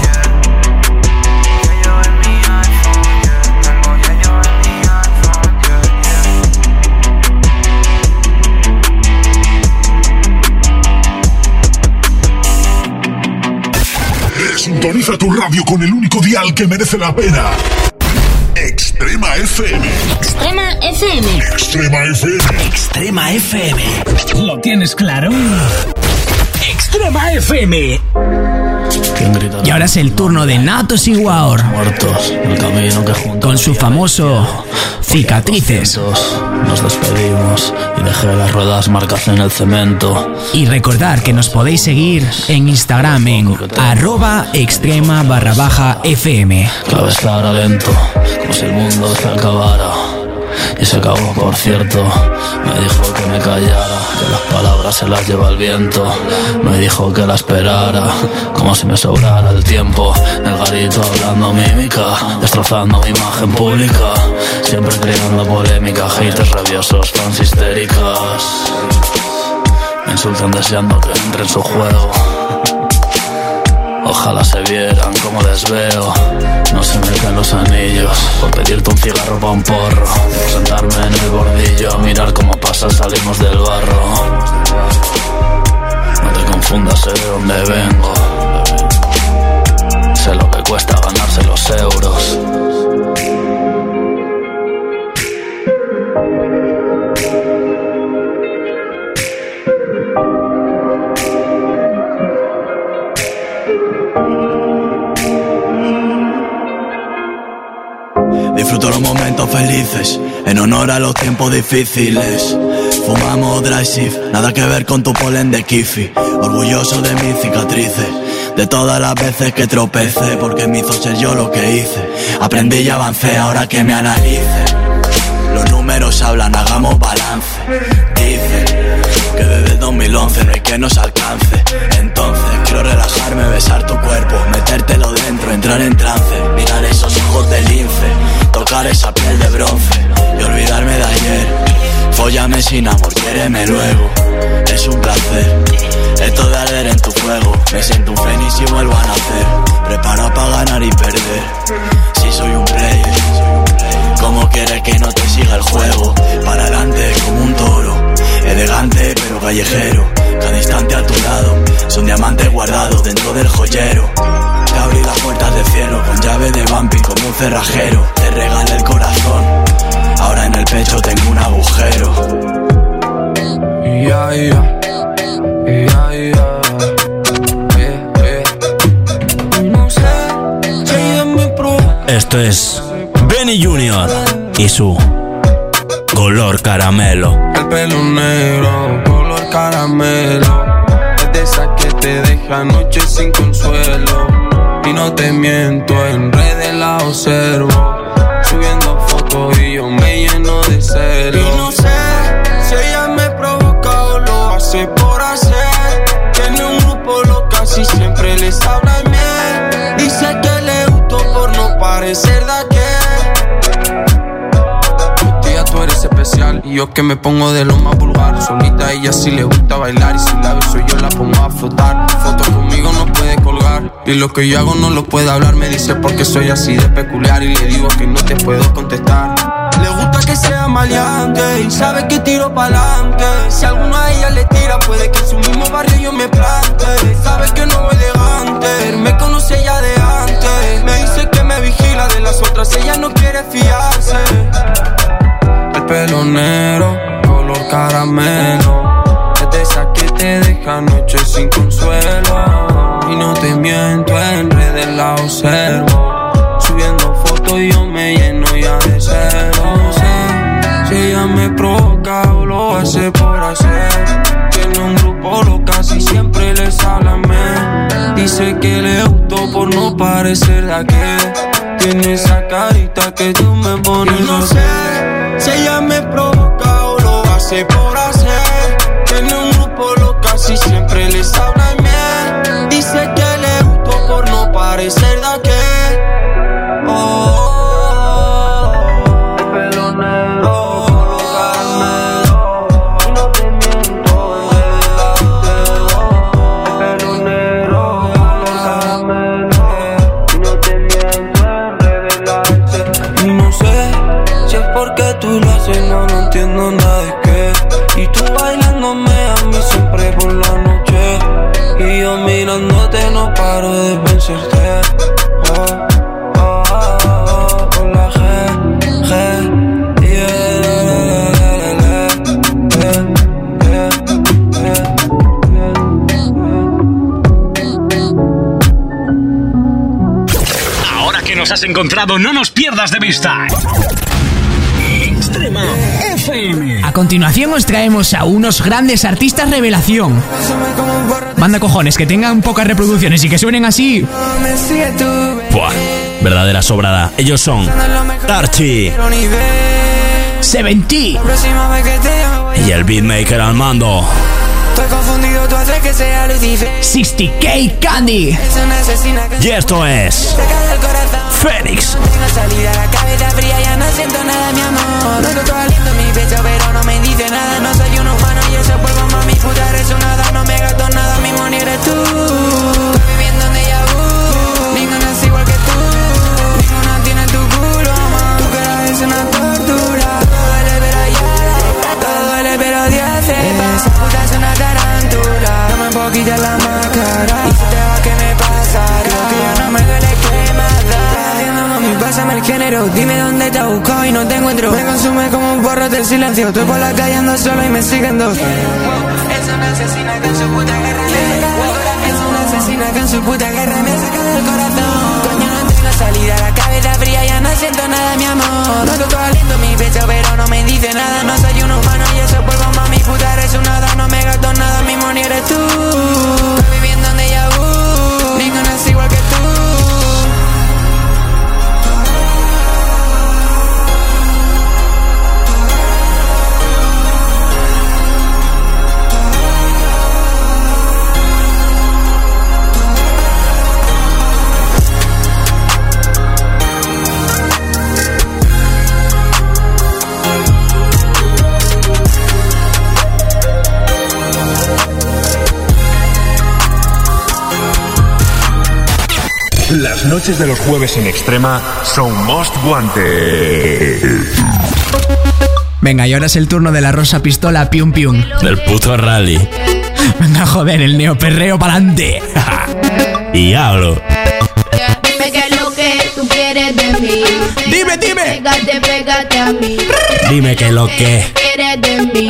yeah, yo en mi iPhone, yeah, tengo yeah, yo en mi iPhone, yeah. Sintoniza tu radio con el único dial que merece la pena. Extrema F M. Extrema F M. Extrema F M. Extrema F M. ¿Lo tienes claro? Extrema F M. Y ahora es el turno de Natos y Waor, con su famoso Cicatrices. Nos despedimos y dejé las ruedas marcas en el cemento. Y recordar que nos podéis seguir en Instagram en arroba extrema barra baja fm. Cabeza lento, como si el mundo se acabara. Y se acabó, por cierto. Me dijo que me callara, que las palabras se las lleva el viento. Me dijo que la esperara, como si me sobrara el tiempo. En el garito hablando mímica, destrozando mi imagen pública. Siempre creando polémica, haters rabiosos, fans histéricas. Me insultan deseando que entre en su juego. Ojalá se vieran como les veo. No se me caen los anillos por pedirte un cigarro pa' un porro, por sentarme en el bordillo, mirar cómo pasa, salimos del barro. No te confundas, sé de dónde vengo. Sé lo que cuesta ganarse los euros. Disfruto los momentos felices, en honor a los tiempos difíciles. Fumamos dry shift, nada que ver con tu polen de kifi. Orgulloso de mis cicatrices, de todas las veces que tropecé, porque me hizo ser yo lo que hice. Aprendí y avancé, ahora que me analice. Los números hablan, hagamos balance. Dicen que desde dos mil once no hay que nos alcance. Entonces quiero relajarme, besar tu cuerpo, metértelo dentro, entrar en trance, mirar esos ojos de lince, tocar esa piel de bronce y olvidarme de ayer. Fóllame sin amor, quiéreme luego. Es un placer esto de arder en tu fuego. Me siento un fénix y vuelvo a nacer, preparado para ganar y perder. Si soy un player, ¿cómo quieres que no te siga el juego? Para adelante como un toro, elegante pero callejero. Cada instante a tu lado, son diamantes guardados dentro del joyero. Te abrí las puertas de cielo con llave de vampi como un cerrajero. Te regalé el corazón, ahora en el pecho tengo un agujero. Yeah, yeah. Yeah, yeah. Esto es Benny Junior y su color caramelo. El pelo negro, color caramelo. Es de esa que te deja noches sin consuelo. Y no te miento, en redes la observo, subiendo fotos y yo me lleno de celos. Y no sé si ella me provoca o lo hace por hacer. Tiene un grupo loca, si siempre les habla en miel. Dice que le gustó por no parecer de aquel. Tía, tú eres especial y yo que me pongo de lo más vulgar. Solita a ella sí le gusta bailar y si la beso yo la pongo a flotar. Fotos conmigo no puede colgar y lo que yo hago no lo puede hablar. Me dice porque soy así de peculiar y le digo que no te puedo contestar. Le gusta que sea maleante y sabe que tiro pa'lante. Si alguno a ella le tira puede que en su mismo barrio yo me plante. Sabe que no voy elegante, me conoce ya de antes. Me dice que me vigila de las otras, ella no quiere fiarse. El pelo negro, color caramelo. Es de esa que te deja noches sin consuelo. Y no te miento, en redes la observo, subiendo fotos y yo me lleno ya de celos. No sé si ella me provoca o lo hace por hacer. Tiene un grupo loca, si siempre les habla me. Dice que le gustó por no parecer de aquel. Tiene esa carita que tú me pones. Y no sé si ella me provoca o lo hace por hacer. Tiene un grupo loca, si siempre les habla en miel. Dice que le gustó por no parecer de aquel. Oh, oh, oh. El pelo negro, color caramelo. Y no te miento, el pelo negro, color caramelo. Y no te miento, en redes la observo. Y no sé si es porque tú lo haces, no, no entiendo nada de qué. Y tú bailándome a mí siempre por la noche. Y yo mirándote no paro de vencerte. Oh. nos has encontrado, no nos pierdas de vista. Extrema F M. A continuación os traemos a unos grandes artistas revelación. Manda cojones, que tengan pocas reproducciones y que suenen así. Buah, verdadera sobrada. Ellos son Darchi, Seventy y el beatmaker al mando. Estoy confundido, tú haces que sea Lucifer. sesenta K Candy. Y esto es Fénix. Tengo salida, la cabeza fría, ya no siento nada, mi amor. No estoy aliento en mi pecho, pero no me dice nada. No soy un humano y eso polvo, mami, puta resonada. No me gasto nada, mi money eres tú. Estoy viviendo en déjà vu. Ninguna es igual que tú. Ninguna tiene tu culo, amor. Tu cara es una tortura. Todo duele, pero ya. Todo duele, pero Dios sepa. Esa puta es una tarántula. Dame un poquito en la máscara. Y si te va, ¿qué me pasará? Creo que ya no me duele, ¿qué más da? Pásame el género, dime dónde te busco y no te encuentro. Me consume como un porro del silencio. Estoy por la calle ando solo y me siguen dos. Es una asesina con su puta guerra. Es una asesina con su puta guerra. Me saca del corazón. Coño, no tengo salida, la cabeza fría, ya no siento nada, mi amor. No estoy aliento en mi pecho, pero no me dice nada. No soy un humano y eso polvo, mami, puta resonada. No me gasto nada, mi money eres tú. Estoy viviendo en déjà vu. Ninguna es igual que tú. Las noches de los jueves en Extrema son Most Wanted. Venga, y ahora es el turno de la rosa pistola pium pium. Del puto rally. Venga, joder, el neoperreo pa'lante. Diablo. Dime qué es lo que tú quieres de mí. Dime, dime. Pégate, pégate a mí. Dime qué es lo que quieres de mí.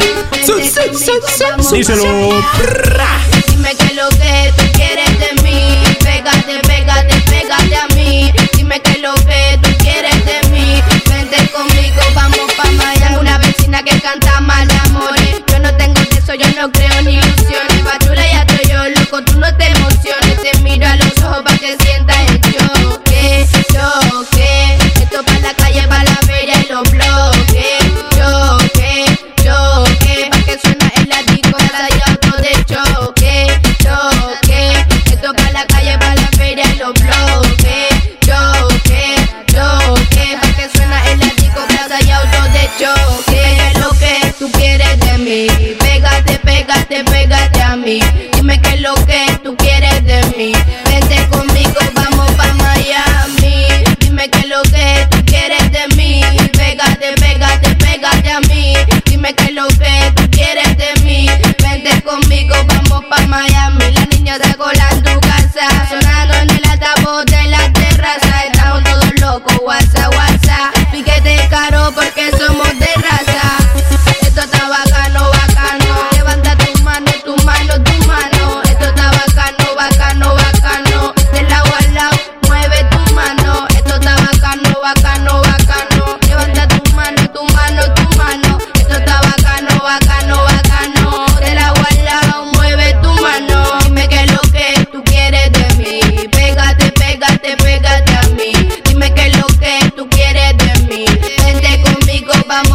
Díselo. Dime qué es lo que tú quieres de mí. Pégate, pégate, pégate a mí. Dime qué es lo que tú quieres de mí. Vente conmigo, vamos pa' Miami. Una vecina que canta mal amores. Yo no tengo eso, yo no creo ni ilusiones. Pachula, ya estoy yo loco, tú no te emociones. Te miro a los ojos pa' que sientas el choque, choque. Esto pa' la calle, pa' la feria y los bloques. Choque, choque. Pa' que suena en la disco, hay auto de choque, choque. Esto pa' la calle, pa' la feria y los bloques. Choque, choque. Pa' que suena en la disco, hay auto de choque. ¿Qué es lo que tú quieres de mí? Pégate, pégate, pégate a mí. Dime qué es lo que tú quieres de mí. Vente conmigo, vamos pa' Miami. Dime qué es lo que tú quieres de mí. Pégate, pégate, pégate a mí. Dime qué es lo que tú quieres de mí. Vente conmigo, vamos pa' Miami. La niña de cola en tu casa, sonando en el altavoz de la terraza. Estamos todos locos, WhatsApp, WhatsApp. Piquete caro porque somos de raza. Esto está bacano, bacano. Levanta tu mano, tu mano, tu mano. Esto está bacano, bacano, bacano. De lado a lado, mueve tu mano. Esto está bacano, bacano, bacano. Levanta tu mano, tu mano, tu mano. Esto está bacano, bacano, bacano. De lado a lado, mueve tu mano. Dime qué es lo que tú quieres de mí. Pégate, pégate, pégate a mí. Dime qué es lo que tú quieres de mí. Vente conmigo, vamos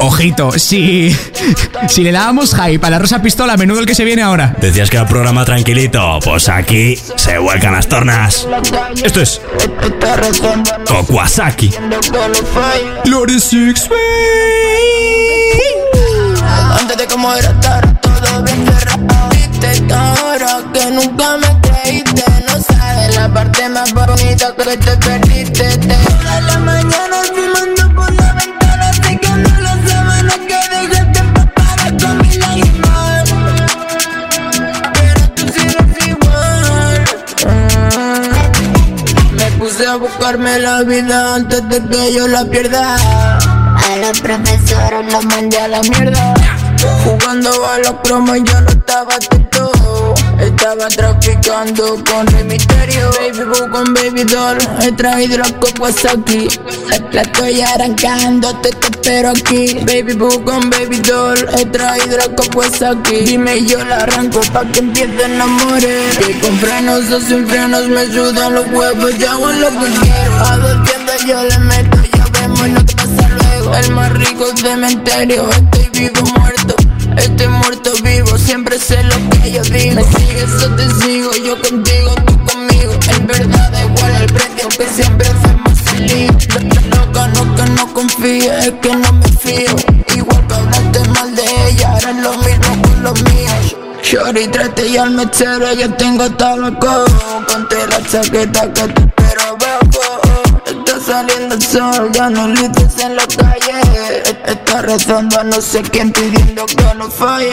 ojito, si, si le dábamos hype a la Rosa Pistola, menudo el que se viene ahora. Decías que era programa tranquilito, pues aquí se vuelcan las tornas. Esto es Kokwasaki. Lore Six. Antes de cómo era estar todo bien cerrado. Viste ahora que nunca me creíste. No sabes la parte más bonita que te perdiste. Toda la mañana filmando por la ventana, secando las sábanas que dejaste empapadas con mi lágrima. Pero tú sigues igual. Me puse a buscarme la vida antes de que yo la pierda. A los profesores los mandé a la mierda. Jugando a los cromos yo no estaba atento. Estaba traficando con el misterio. Baby boo con baby doll, he traído la Kokwasaki. La estoy arrancando, te, te espero aquí. Baby boo con baby doll, he traído la Kokwasaki. Dime y yo la arranco pa' que empiecen amores. Que con frenos o sin frenos me ayudan los huevos. Yo hago lo que quiero. A doscientos yo le meto, ya vemos lo que pasa luego. El más rico cementerio, estoy vivo muerto. Estoy muerto vivo, siempre sé lo que yo digo. Me sigues o te sigo, yo contigo, tú conmigo. En verdad da igual el precio, que siempre hacemos el lío. Loca, no que no confío, es que no me fío. Igual que hablaste mal de ella, ahora es lo mismo con los míos. Shorty, trate y al mechero, yo tengo tabaco. Ponte la chaqueta que te espero bajo. Está saliendo el sol, ya no luces en la calle. Está rezando a no sé quién pidiendo que no falle.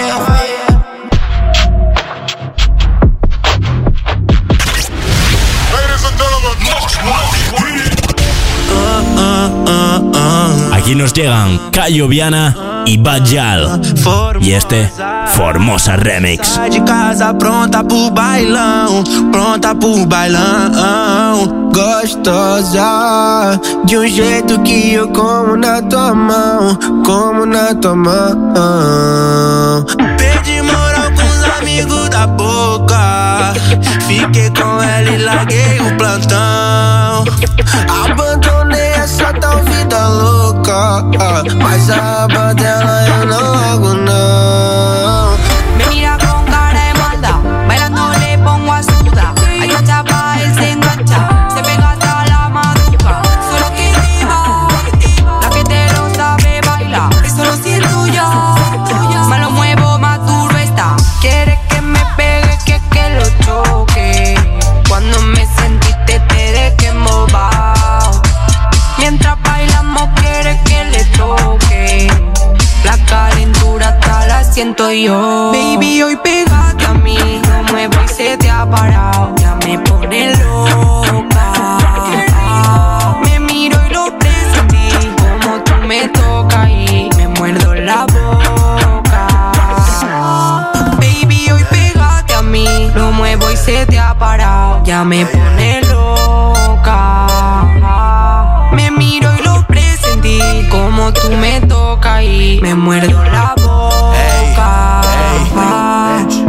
Aquí nos llegan Cayo Viana y Bajal. Y este, Formosa Remix. Sai de casa pronta pro bailão, pronta pro bailão. Gostosa, de um jeito que eu como na tua mão, como na tua mão. Perdi moral com os amigos da boca, fiquei com ela e larguei o plantão. Abandonei essa tal vida louca, mas a aba dela eu não largo não. Me mira con cara de maldad, bailando le pongo a sudar. Hay que chapa, él se engancha, se pega hasta la madruga. Solo que diva, la que te lo sabe bailar. Eso lo siento yo, más lo muevo, más duro está. Quiere que me pegue, que que lo choque. Cuando me sentiste te dejé embobado. Mientras bailamos quiere que le toque. La calentura hasta la siento yo. Baby, hoy pégate a mí, lo muevo y se te ha parado. Ya me pone loca. Me miro y lo presentí, como tú me tocas y me muerdo la boca. Baby, hoy pégate a mí, lo muevo y se te ha parado. Ya me pone loca. Me miro y lo presentí, como tú me tocas y me muerdo la boca. Hey, hey,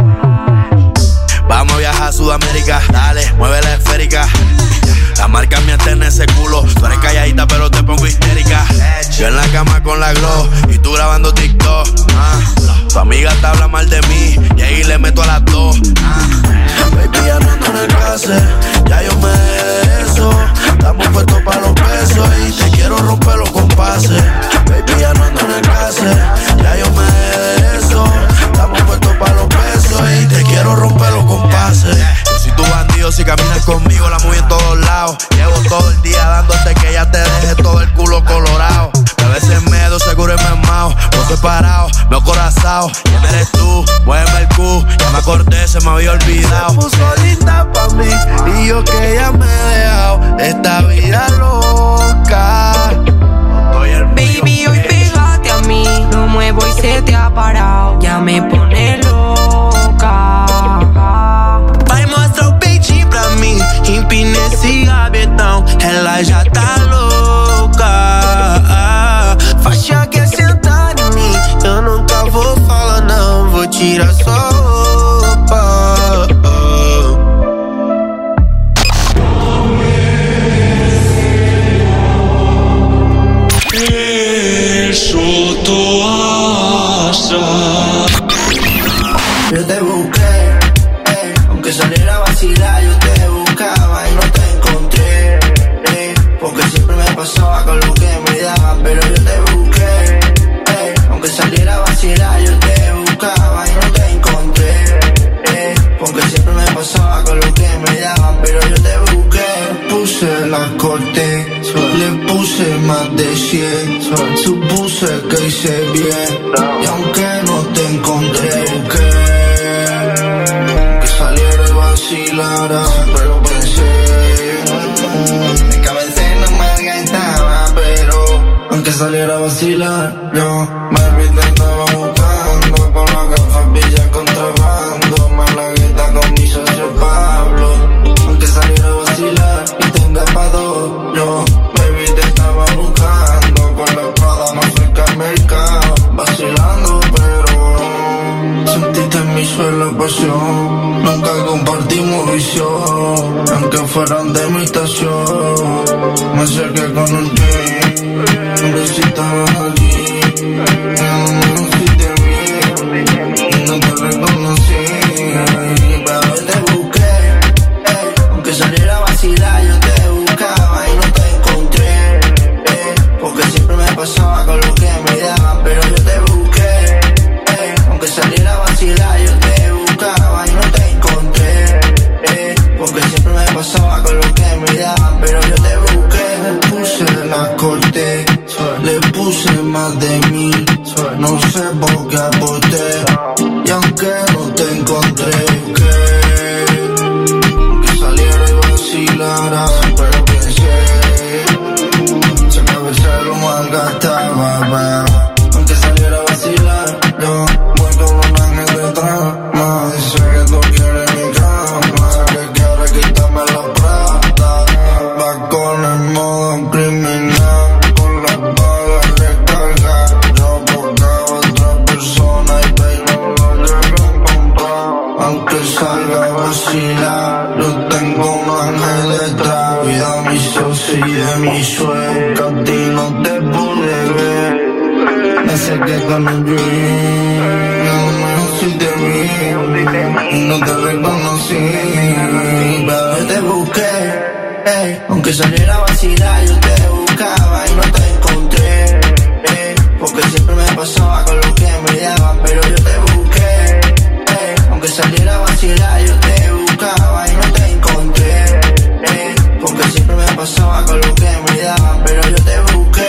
vamos a viajar a Sudamérica, dale, mueve la esférica. La marca mía está en ese culo. Tú eres calladita pero te pongo histérica. Yo en la cama con la glow y tú grabando TikTok. ah. Tu amiga te habla mal de mí y ahí le meto a las dos. ah. Baby, ya no ando en el clase, ya yo me dejé de eso. Estamos puestos para los pesos y te quiero romper los compases. Baby, ya no ando en el clase, ya yo me dejé de eso. Estamos puestos para los pesos y te quiero romper los compases. Yo soy tu bandido, si caminas conmigo la muevo en todos lados. Llevo todo el día dándote que ya te deje todo el culo colorado. A veces medo, seguro y me mao. No separado, me acorazado. ¿Quién eres tú? Muéveme el cu. Ya me acordé, se me había olvidado. Se puso linda pa' mí y yo que ya me he dejado esta vida loca. Baby, hoy pégate a mí, lo muevo y se te ha parado. Ya me pone loca. Vai mostrar o peitinho pra mim, empina esse rabetão. Ela já tá louca. Faixa quer sentar em mim, eu nunca vou falar não. Vou tirar sua roupa. de cien. Supuse que hice bien, y aunque no te encontré, busqué que saliera y vacilara, pero pensé, mi cabeza no me gastaba, pero aunque saliera a vacilar, yo me intentaba buscando por la gafas villa contrabando, malagueta con mi socio Pablo. Aunque saliera a vacilar y tenga pa' dos, yo baby te estaba buscando, con la espada no fui al mercado, vacilando pero sentiste en mi suelo pasión, nunca compartimos visión, aunque fueran de mi estación, me acerqué con un jean, hombre si estabas allí, no me hiciste bien, y no te reconocí, pero te busqué, eh, aunque saliera a vacilar yo te buscaba y no te encontré, eh, porque siempre me pasaba con lo que me daban, pero yo te busqué, eh, aunque saliera a vacilar yo te buscaba y no te encontré, eh, porque siempre me pasaba con lo que me daban, pero yo te busqué, le puse la corte, le puse más de mil, no sé por qué aposté, y aunque no te encontré, busqué que saliera y vacilara, pero pensé, si a veces lo malgastaba, pero aunque saliera a vacilar, yo voy con un ángel detrás, más dice que tú quieres mi cama, que quiere quitarme la plata, va con el modo criminal, con las balas recargadas, yo buscaba a otra persona y baby no lo llego a encontrar, aunque salga a vacilar, yo tengo un ángel detrás, cuida mi socio y de mi sueño, que a ti no te pude ver, me acerqué con un dream, no me hiciste bien, y no te reconocí, pero te busqué, eh, aunque saliera a vacilar yo te buscaba y no te encontré, eh, porque siempre me pasaba con lo que me daban, pero yo te busqué, eh, aunque saliera a vacilar yo te buscaba y no te encontré, eh, porque siempre me pasaba con lo que me daban, pero yo te busqué.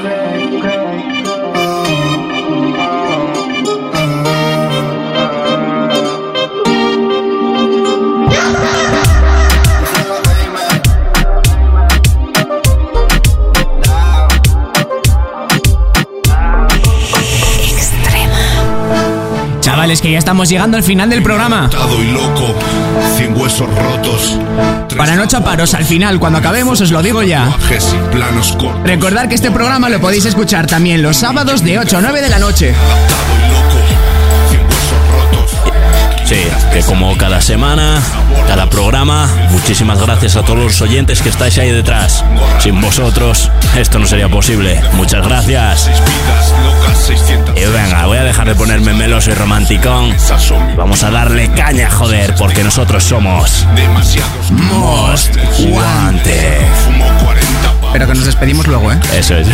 Chavales, que ya estamos llegando al final del programa. Y loco, cien huesos rotos. Para no chaparos al final, cuando acabemos os lo digo ya. Recordad que este programa lo podéis escuchar también los sábados de ocho a nueve de la noche. Sí, que como cada semana, cada programa, muchísimas gracias a todos los oyentes que estáis ahí detrás. Sin vosotros, esto no sería posible. Muchas gracias. Y venga, voy a dejar de ponerme meloso y romanticón. Vamos a darle caña, joder, porque nosotros somos Most Wanted. Pero que nos despedimos luego, ¿eh? Eso es. Dos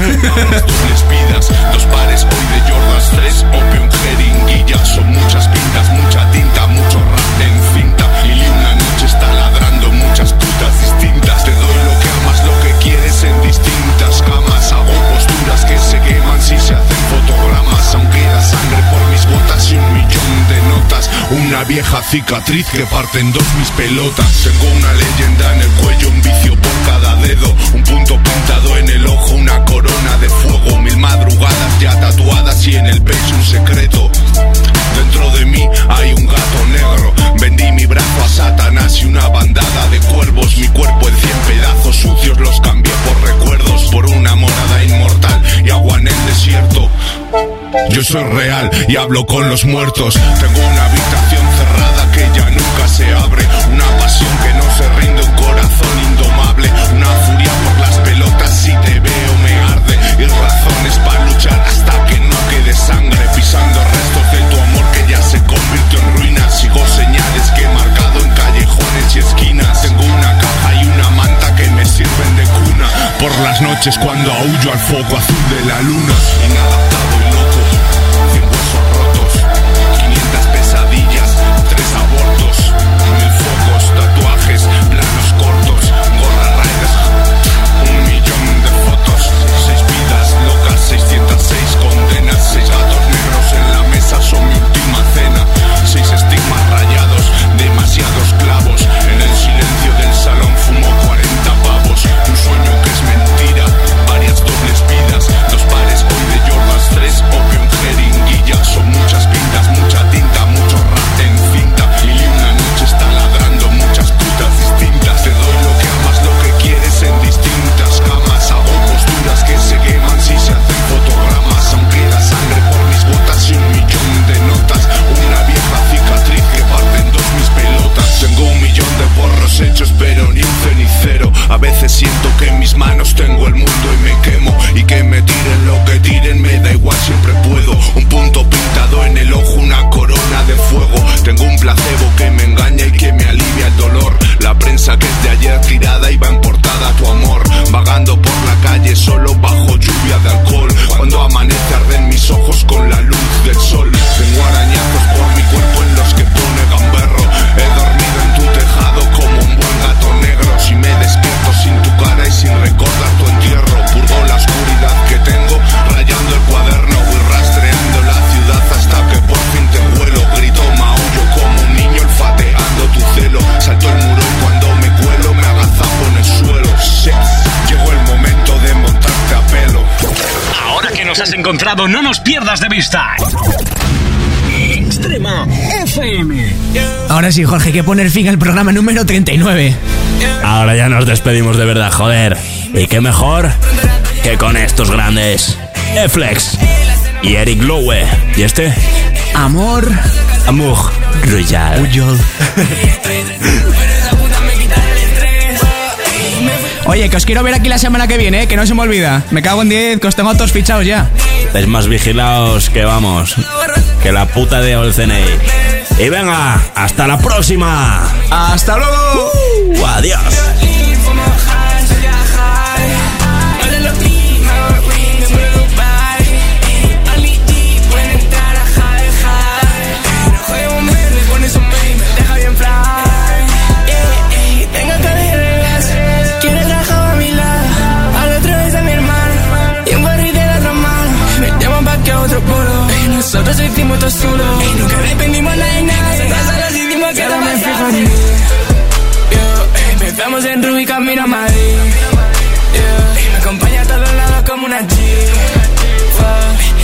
pares hoy de Jordans tres, Opium, jeringuilla, son muchas pintas, mucha tinta, mucho rap en cinta. Lili una noche está ladrando muchas putas distintas. Te doy lo que amas, lo que quieres en distintas camas. Hago posturas que se queman si se hacen fotogramas. Aunque da sangre por mis botas y un millón de notas. Una vieja cicatriz que parte en dos mis pelotas. Tengo una leyenda en el cuello, un vicio por cada dedo. Un punto pintado en el ojo, una corona de fuego. Mil madrugadas ya tatuadas y en el pecho un secreto. Dentro de mí hay un gato negro. Vendí mi brazo a Satanás y una bandada de cuervos. Mi cuerpo en cien pedazos sucios los cambié por recuerdos. Por una morada inmortal y agua en el desierto. Yo soy real y hablo con los muertos. Tengo una habitación cerrada que ya nunca se abre. Una pasión que no se rinde, un corazón indomable. Una furia por las pelotas, si te veo me arde. Y razones para luchar hasta que no quede sangre. Pisando restos de tu amor que ya se convirtió en ruinas. Sigo señales que he marcado en callejones y esquinas. Tengo una caja y una manta que me sirven de cuna. Por las noches cuando aúllo al foco azul de la luna. Inadaptado y loco, cien huesos rotos, quinientas pesadillas, tres abortos, mil focos, tatuajes, planos cortos, gorra raiders, un millón de fotos. nos has encontrado, no nos pierdas de vista. Extrema F M. Ahora sí, Jorge, hay que poner fin al programa número treinta y nueve. Ahora ya nos despedimos de verdad, joder. Y qué mejor que con estos grandes E-Flex y Eric Lowe. ¿Y este? Amor. Amour Royal. Royal. Oye, que os quiero ver aquí la semana que viene, ¿eh? Que no se me olvida. Me cago en diez, que os tengo todos fichados ya. Estáis más vigilados que vamos, que la puta de Olceney. Y venga, hasta la próxima. Hasta luego. Uh, adiós. Nosotros hicimos todo solo y nunca dependimos de nada. Nosotros solo hicimos que ahora me fijo en mí. Yo, empezamos en Rubí, camino a Madrid. Yo, me acompaña a todos lados como una G.